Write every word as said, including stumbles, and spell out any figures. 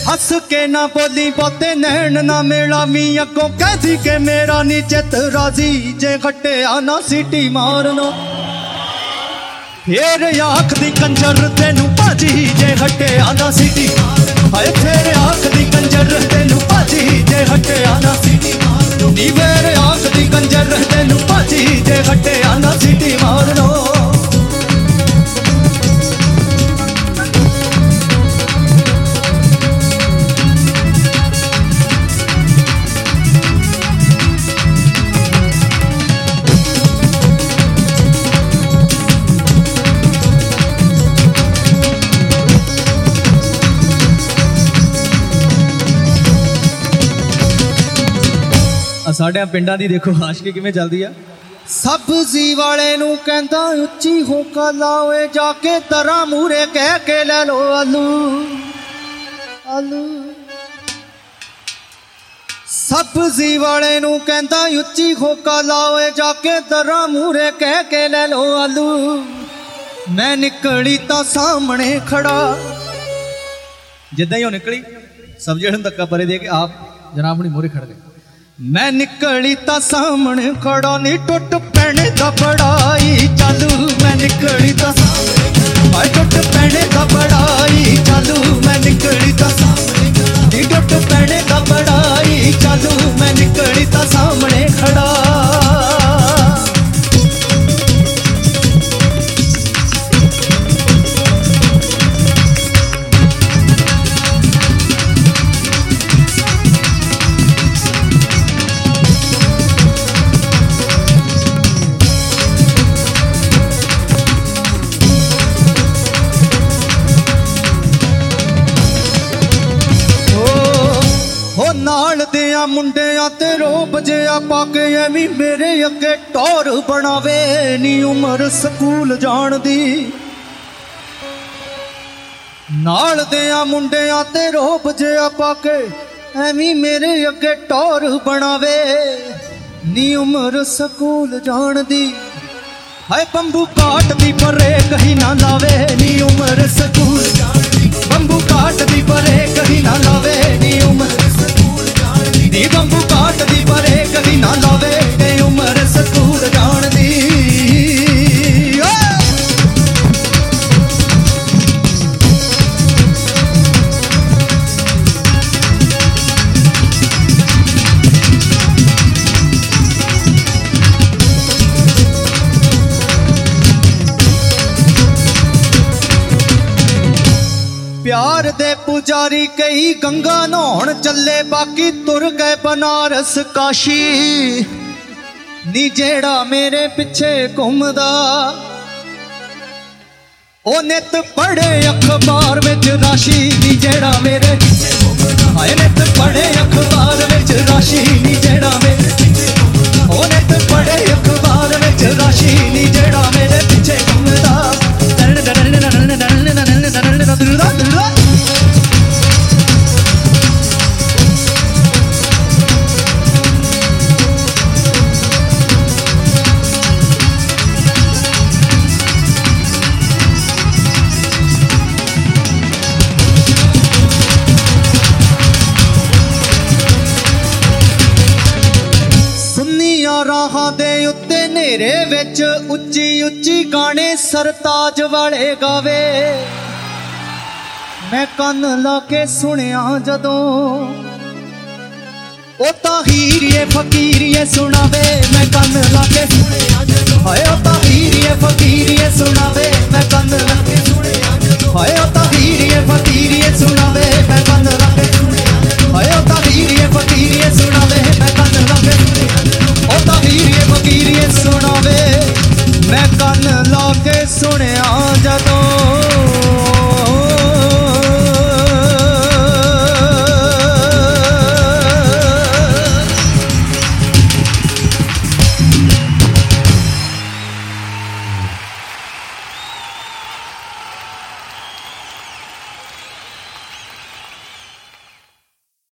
हस के ना बोली बोते नैन ना मेला मी अगो कहती के मेरा नी चित राजी जे खट्टे आना सीटी मारना फिर आख दी कंजर तेनू भाजी जे खट्टे आना सीटी हाय फिर आख दी कंजर तेनू भाजी जे खट्टे आना सीटी नी फिर आख दी कंजर तेनू भाजी जे खट्टे आना सीटी मारना साढ़े पिंडां दी देखो आशिकी किवें चलदी आ सब्जी वाले नू कहंदा उच्ची होका लाओए जाके तरा मूरे कह के ले लो आलू आलू सब्जी वाले नू कहंदा उच्ची होका लाओए जाके तरा मूरे कह के ले लो आलू मैं निकली तां सामने खड़ा जिद्दां ही ओ निकली सब्जी वाले नू धक्का परे दे के आप जनाब अपनी मूरे खड़ गए मैं निकली ता सामने खड़ा नी टुट पैने दा बड़ाई चालू मैं निकली ता सामने टुट पैने दा बड़ाई चालू मैं निकली ता सामने नी टुट पैने दा बड़ाई चालू मैं निकली ता सामने खड़ा नाल दिया मुंडिया ते रोब जिया पाके एवी मेरे अगे टोर बनावे नी उम्र स्कूल जान दी नाल दिया मुंडिया ते रोब जिया पाके एवी मेरे अगे टोर बनावे नी उम्र स्कूल जान दी हाय बंबू काट दी परे कहीं ना लावे नी उम्र स्कूल जान दी बंबू काट दी परे कहीं ना लावे नी उम्र नी बंबू काट दी परे कभी ना लावे ते उम्र स्कूल जान दी प्यार दे पुजारी कई गंगा नहाउण चले बाकी तुर गए बनारस काशी नी जेड़ा मेरे पिछे घूमदा ओ नित पढ़े अखबार विच राशि नी जेड़ा मेरे हाय नित पढ़े अखबार विच राशि नी जेड़ा मेरे ओ नित पढ़े अखबार विच राशि नी जेड़ा मेरे पिछे घूमदा राहां दे उत्ते नेरे विच उच्ची उच्ची गाने सरताज वाले गावे मैं कन ला के सुनिया जदों ओ ताहीरिए फकीरिए सुनावे मैं कन ला के सुनिया जदों हाय ओ ताहीरिए फकीरिए सुनावे मैं कन ला के